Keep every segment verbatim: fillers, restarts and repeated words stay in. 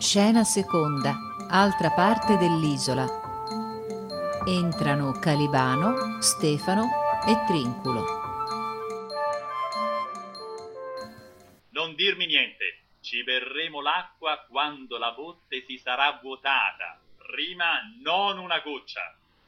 Scena seconda, altra parte dell'isola. Entrano Calibano, Stefano e Trinculo. Non dirmi niente, ci berremo l'acqua quando la botte si sarà vuotata, prima non una goccia.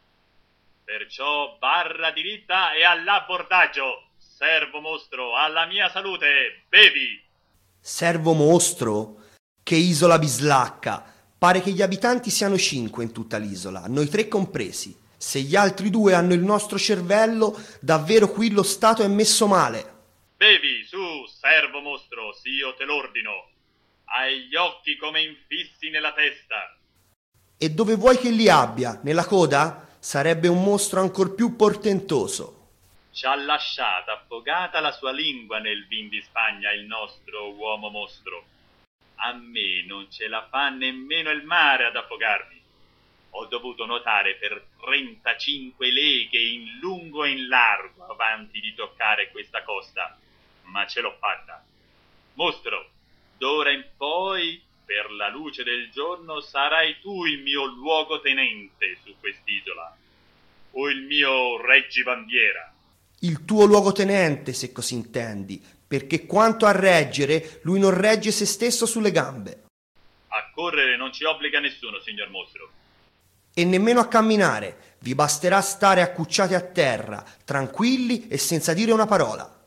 Perciò barra diritta e all'abbordaggio. Servo mostro, alla mia salute, bevi! Servo mostro? Che isola bislacca! Pare che gli abitanti siano cinque in tutta l'isola, noi tre compresi. Se gli altri due hanno il nostro cervello, davvero qui lo Stato è messo male. Bevi, su, servo mostro, sì, io te l'ordino. Hai gli occhi come infissi nella testa. E dove vuoi che li abbia? Nella coda? Sarebbe un mostro ancor più portentoso. Ci ha lasciata affogata la sua lingua nel vin di Spagna il nostro uomo mostro. A me non ce la fa nemmeno il mare ad affogarmi. Ho dovuto nuotare per trentacinque leghe in lungo e in largo avanti di toccare questa costa, ma ce l'ho fatta. Mostro, d'ora in poi, per la luce del giorno, sarai tu il mio luogotenente su quest'isola, o il mio reggibandiera. Il tuo luogotenente, se così intendi, perché quanto a reggere, lui non regge se stesso sulle gambe. A correre non ci obbliga nessuno, signor mostro. E nemmeno a camminare, vi basterà stare accucciati a terra, tranquilli e senza dire una parola.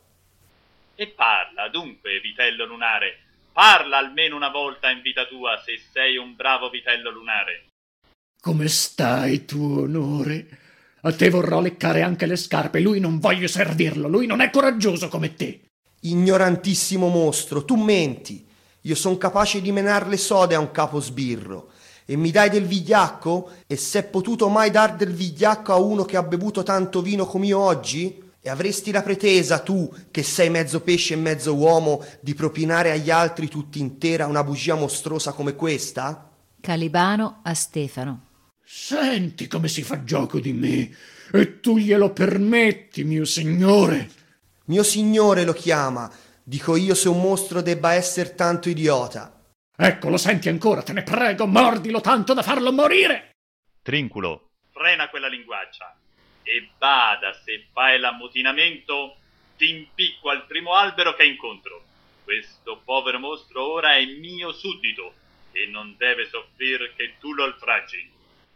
E parla, dunque, vitello lunare, parla almeno una volta in vita tua, se sei un bravo vitello lunare. Come stai, tuo onore? A te vorrò leccare anche le scarpe, lui non voglio servirlo, lui non è coraggioso come te. Ignorantissimo mostro, tu menti. Io son capace di menar le sode a un capo sbirro. E mi dai del vigliacco? E s'è potuto mai dar del vigliacco a uno che ha bevuto tanto vino come io oggi? E avresti la pretesa, tu, che sei mezzo pesce e mezzo uomo, di propinare agli altri tutti intera una bugia mostruosa come questa? Calibano a Stefano. Senti come si fa gioco di me, e tu glielo permetti, mio signore? Mio signore lo chiama. Dico io se un mostro debba esser tanto idiota. Ecco, lo senti ancora, te ne prego, mordilo tanto da farlo morire! Trinculo, frena quella linguaccia. E bada, se fai l'ammutinamento, ti impicco al primo albero che incontro. Questo povero mostro ora è mio suddito e non deve soffrir che tu lo oltraggi.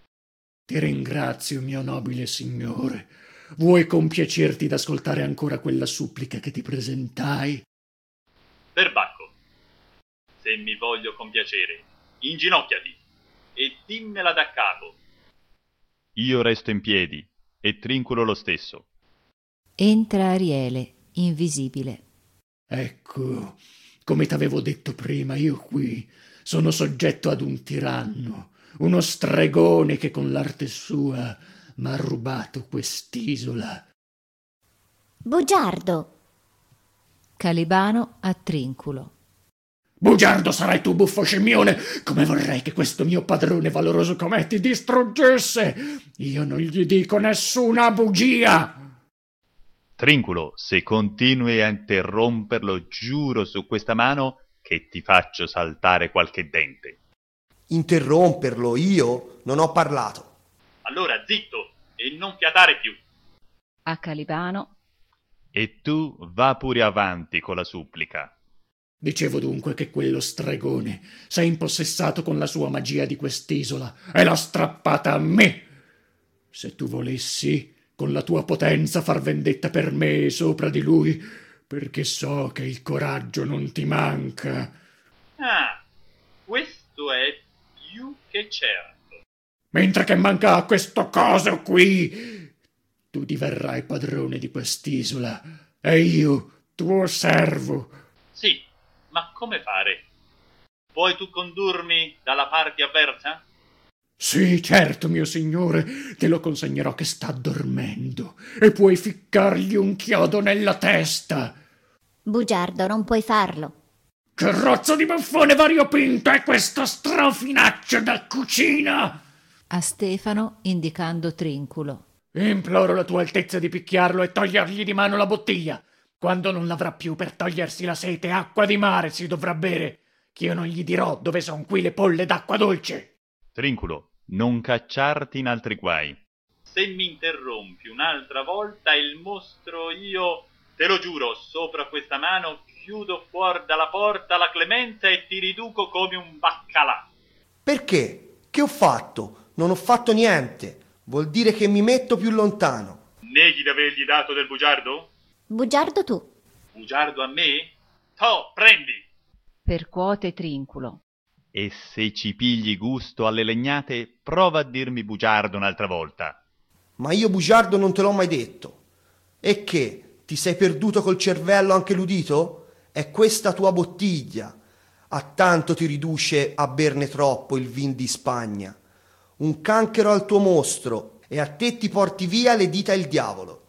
Ti ringrazio, mio nobile signore. Vuoi compiacerti d'ascoltare ancora quella supplica che ti presentai? Perbacco, se mi voglio compiacere, inginocchiati e dimmela da capo. Io resto in piedi e Trinculo lo stesso. Entra Ariele, invisibile. Ecco, come t'avevo detto prima, io qui sono soggetto ad un tiranno, uno stregone che con l'arte sua m'ha rubato quest'isola. Bugiardo. Calibano a Trinculo. Bugiardo sarai tu, buffo scimmione! Come vorrei che questo mio padrone valoroso com'è ti distruggesse! Io non gli dico nessuna bugia! Trinculo, se continui a interromperlo, giuro su questa mano che ti faccio saltare qualche dente. Interromperlo? Io? Non ho parlato. Allora zitto e non fiatare più. A Calibano. E tu va pure avanti con la supplica. Dicevo dunque che quello stregone s'è impossessato con la sua magia di quest'isola e l'ha strappata a me. Se tu volessi, con la tua potenza, far vendetta per me sopra di lui, perché so che il coraggio non ti manca. Ah, questo è più che certo. Mentre che manca a questo coso qui, tu diverrai padrone di quest'isola e io tuo servo. Sì, ma come fare? Puoi tu condurmi dalla parte avversa? Sì, certo, mio signore, te lo consegnerò che sta dormendo e puoi ficcargli un chiodo nella testa. Bugiardo, non puoi farlo. Che rozzo di buffone variopinto è questo strofinaccio da cucina! A Stefano, indicando Trinculo. Imploro la tua altezza di picchiarlo e togliergli di mano la bottiglia. Quando non l'avrà più per togliersi la sete, acqua di mare si dovrà bere. ch'io non gli dirò dove son qui le polle d'acqua dolce. Trinculo, non cacciarti in altri guai. Se mi interrompi un'altra volta il mostro, io te lo giuro, sopra questa mano chiudo fuori dalla porta la clemenza e ti riduco come un baccalà. Perché? Che ho fatto? Non ho fatto niente. Vuol dire che mi metto più lontano. Neghi di avergli dato del bugiardo? Bugiardo tu. Bugiardo a me? To, prendi! Percuote Trinculo. E se ci pigli gusto alle legnate, prova a dirmi bugiardo un'altra volta. Ma io bugiardo non te l'ho mai detto. E che? Ti sei perduto col cervello anche l'udito? È questa tua bottiglia. A tanto ti riduce a berne troppo il vin di Spagna. Un canchero al tuo mostro, e a te ti porti via le dita il diavolo.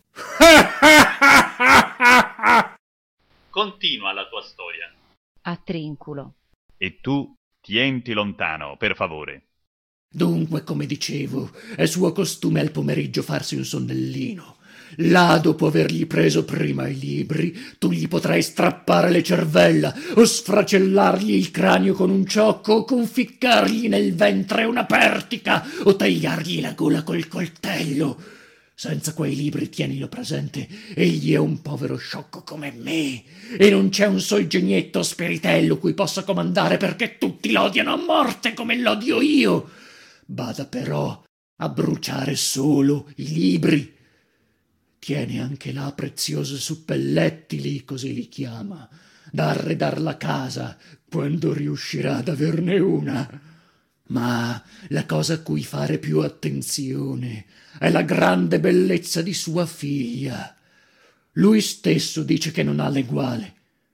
Continua la tua storia. A Trinculo. E tu tienti lontano, per favore. Dunque, come dicevo, è suo costume al pomeriggio farsi un sonnellino. Là, dopo avergli preso prima i libri, tu gli potrai strappare le cervella, o sfracellargli il cranio con un ciocco, o conficcargli nel ventre una pertica, o tagliargli la gola col coltello. Senza quei libri, tienilo presente, egli è un povero sciocco come me, e non c'è un sol genietto spiritello cui possa comandare, perché tutti l'odiano a morte come l'odio io. Bada però a bruciare solo i libri. Tiene anche là preziose suppellettili, così li chiama, da arredar la casa, quando riuscirà ad averne una. Ma la cosa a cui fare più attenzione è la grande bellezza di sua figlia. Lui stesso dice che non ha l'eguale.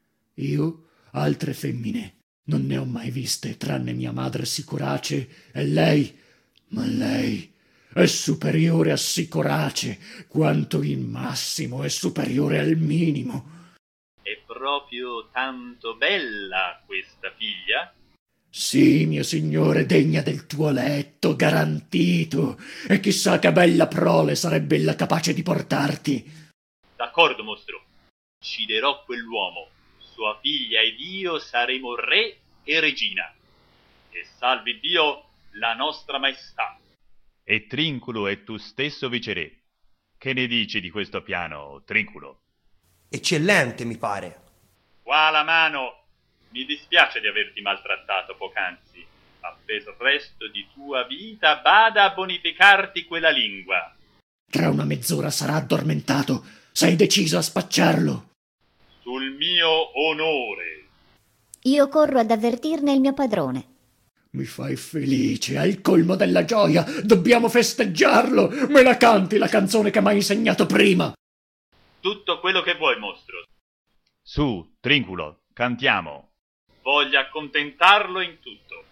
Io altre femmine non ne ho mai viste, tranne mia madre Sicurace e lei, ma lei è superiore a Sicurace, quanto in massimo è superiore al minimo. È proprio tanto bella questa figlia? Sì, mio signore, degna del tuo letto, garantito, e chissà che bella prole sarebbe ella capace di portarti. D'accordo, mostro. Ucciderò quell'uomo. Sua figlia ed io saremo re e regina. E salvi Dio la nostra maestà. E Trinculo è tu stesso viceré. Che ne dici di questo piano, Trinculo? Eccellente, mi pare. Qua la mano. Mi dispiace di averti maltrattato poc'anzi, ma per il resto di tua vita bada a bonificarti quella lingua. Tra una mezz'ora sarà addormentato. Sei deciso a spacciarlo? Sul mio onore. Io corro ad avvertirne il mio padrone. Mi fai felice, al colmo della gioia. Dobbiamo festeggiarlo. Me la canti la canzone che m'hai insegnato prima? Tutto quello che vuoi, mostro. Su, Trinculo, cantiamo. Voglio accontentarlo in tutto.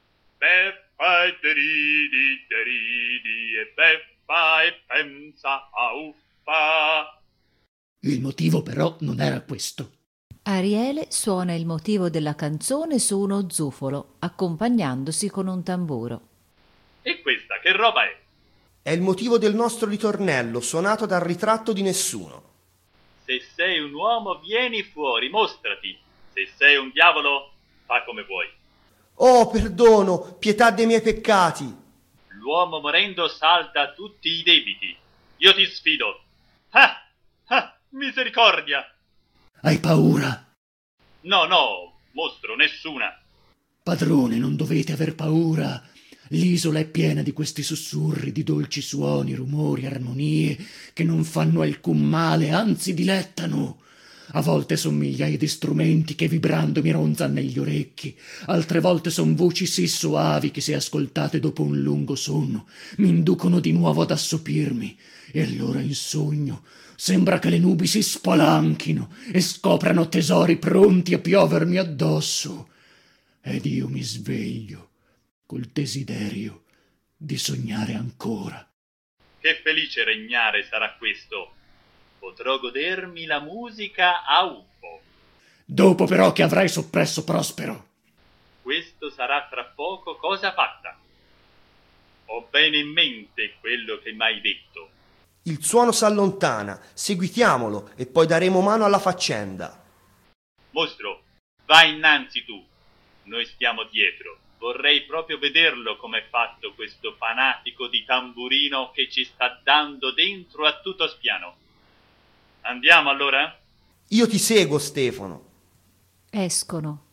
Beffa e deridi, deridi, e beffa e pensa a uffa. Il motivo però non era questo. Ariele suona il motivo della canzone su uno zufolo, accompagnandosi con un tamburo. E questa che roba è? È il motivo del nostro ritornello, suonato dal ritratto di nessuno. Se sei un uomo, vieni fuori, mostrati. Se sei un diavolo, fa come vuoi. Oh, perdono, pietà dei miei peccati. L'uomo morendo salta tutti i debiti. Io ti sfido. Ah! Ah! Misericordia! Hai paura? No, no, mostro, nessuna. Padrone, non dovete aver paura. L'isola è piena di questi sussurri, di dolci suoni, rumori, armonie, che non fanno alcun male, anzi dilettano. A volte son migliaia di strumenti che vibrando mi ronzan negli orecchi, altre volte son voci sì soavi che, se ascoltate dopo un lungo sonno, mi inducono di nuovo ad assopirmi, e allora in sogno sembra che le nubi si spalanchino e scoprano tesori pronti a piovermi addosso, ed io mi sveglio col desiderio di sognare ancora. Che felice regnare sarà questo. Potrò godermi la musica a ufo. Dopo però che avrai soppresso Prospero. Questo sarà tra poco cosa fatta. Ho bene in mente quello che m'hai detto. Il suono s'allontana, seguitiamolo e poi daremo mano alla faccenda. Mostro, vai innanzi tu. Noi stiamo dietro. Vorrei proprio vederlo com'è fatto questo fanatico di tamburino che ci sta dando dentro a tutto spiano. Andiamo allora? Io ti seguo, Stefano. Escono.